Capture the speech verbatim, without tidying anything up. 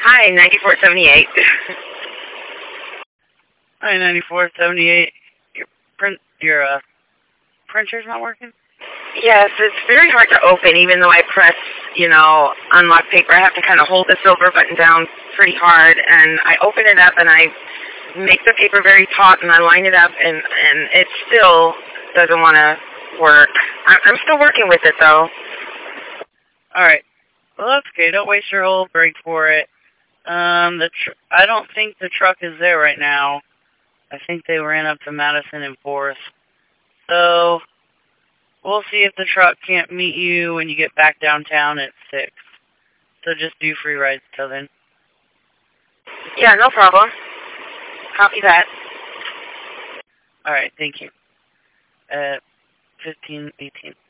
Hi, ninety-four seventy-eight. Hi, ninety-four seventy-eight. Your print, your uh, printer's not working? Yes, it's very hard to open even though I press, you know, unlock paper. I have to kind of hold the silver button down pretty hard, and I open it up and I make the paper very taut and I line it up, and, and it still doesn't want to work. I'm, I'm still working with it, though. Alright. Well, that's okay. Don't waste your whole break for it. Um, the tr I don't think the truck is there right now. I think they ran up to Madison and Forest. So, we'll see if the truck can't meet you when you get back downtown at six. So just do free rides till then. Yeah, no problem. Copy that. Alright, thank you. At fifteen eighteen.